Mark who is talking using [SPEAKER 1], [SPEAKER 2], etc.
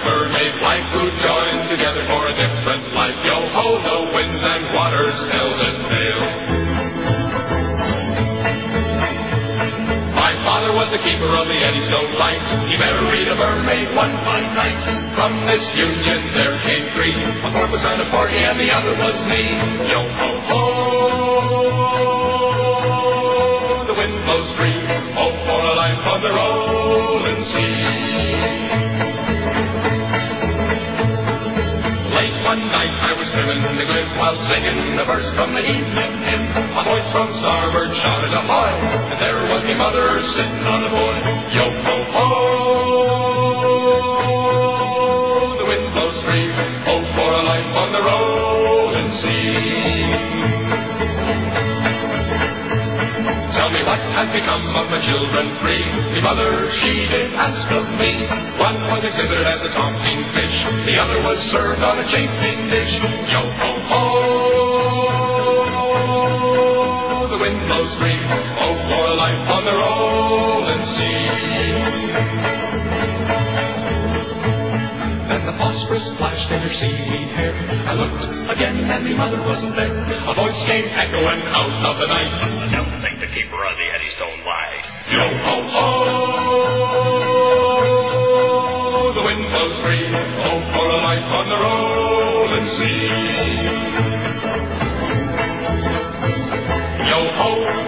[SPEAKER 1] mermaid wife who joined together for a different life. Yo-ho, the winds and waters tell this tale. My father was the keeper of the Eddystone Light. He married a mermaid one fine night. From this union there came three. A fourth was on a party and the other was me. Yo-ho-ho, the wind blows free. Oh, for a life on the rolling sea. Late one night I was trimming the glib while singing a verse from the evening hymn. A voice from starboard shouted ahoy, and there was me mother sitting on the board. Yo-ho-ho, the wind blows free. Oh, for a life on the rolling sea. Tell me what has become of my children three. The mother, she did ask of me. One was exhibited as a talking fish. The other was served on a chafing dish. Yo-ho-ho, the wind blows free. Oh, for a life on the rolling sea. Then the phosphorus flashed in her seaweed hair. I looked again and my mother wasn't there. A voice came echoing out of the night.
[SPEAKER 2] I don't think the keeper of the Eddystone Light.
[SPEAKER 1] Yo-ho-ho, the wind blows free. Oh, for a life on the rolling sea. Yo-ho,